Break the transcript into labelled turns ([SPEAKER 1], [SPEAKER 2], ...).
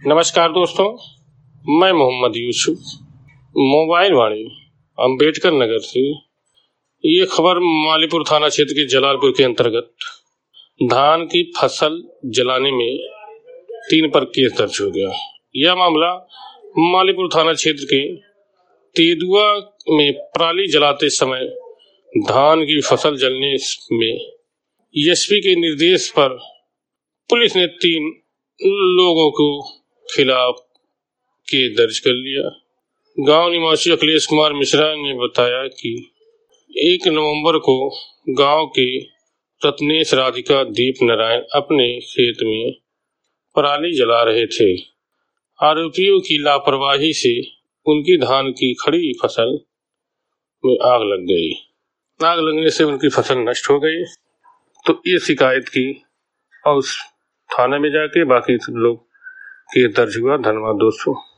[SPEAKER 1] नमस्कार दोस्तों, मैं मोहम्मद यूसुफ मोबाइल वाणी अंबेडकर नगर से। ये खबर मालीपुर थाना क्षेत्र के जलालपुर के अंतर्गत धान की फसल जलाने में 3 पर केस दर्ज हो गया। यह मामला मालीपुर थाना क्षेत्र के तेदुआ में पराली जलाते समय धान की फसल जलने में एसपी के निर्देश पर पुलिस ने 3 लोगों को खिलाफ केस दर्ज कर लिया। गांव निवासी अखिलेश कुमार मिश्रा ने बताया कि 1 नवंबर को गांव के रत्नेश राधिका दीप नारायण अपने खेत में पराली जला रहे थे। आरोपियों की लापरवाही से उनकी धान की खड़ी फसल में आग लग गई। आग लगने से उनकी फसल नष्ट हो गई। तो ये शिकायत की और उस थाने में जाके बाकी सब लोग केस दर्ज हुआ। धन्यवाद दोस्तों।